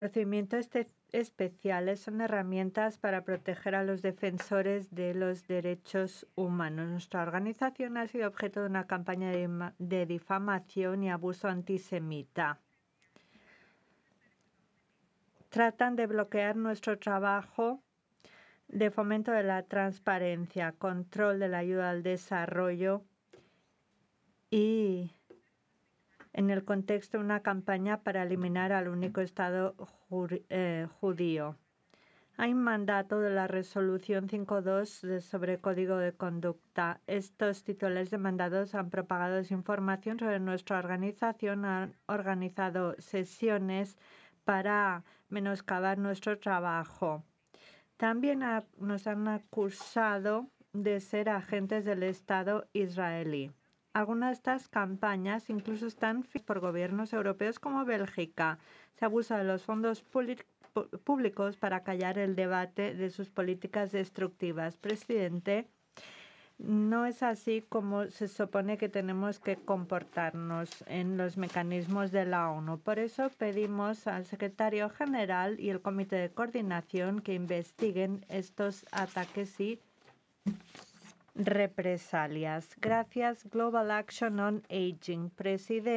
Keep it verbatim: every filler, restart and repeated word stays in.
Procedimientos especiales son herramientas para proteger a los defensores de los derechos humanos. Nuestra organización ha sido objeto de una campaña de, de difamación y abuso antisemita. Tratan de bloquear nuestro trabajo de fomento de la transparencia, control de la ayuda al desarrollo y en el contexto de una campaña para eliminar al único Estado judío. Hay un mandato de la Resolución cinco dos sobre Código de Conducta. Estos titulares de mandatos han propagado desinformación sobre nuestra organización, han organizado sesiones para menoscabar nuestro trabajo. También ha, nos han acusado de ser agentes del Estado israelí. Algunas de estas campañas incluso están financiadas por gobiernos europeos como Bélgica. Se abusa de los fondos públicos para callar el debate de sus políticas destructivas. Presidente, no es así como se supone que tenemos que comportarnos en los mecanismos de la ONU. Por eso pedimos al secretario general y el comité de coordinación que investiguen estos ataques y represalias. Gracias. Global Action on Aging. Presidente.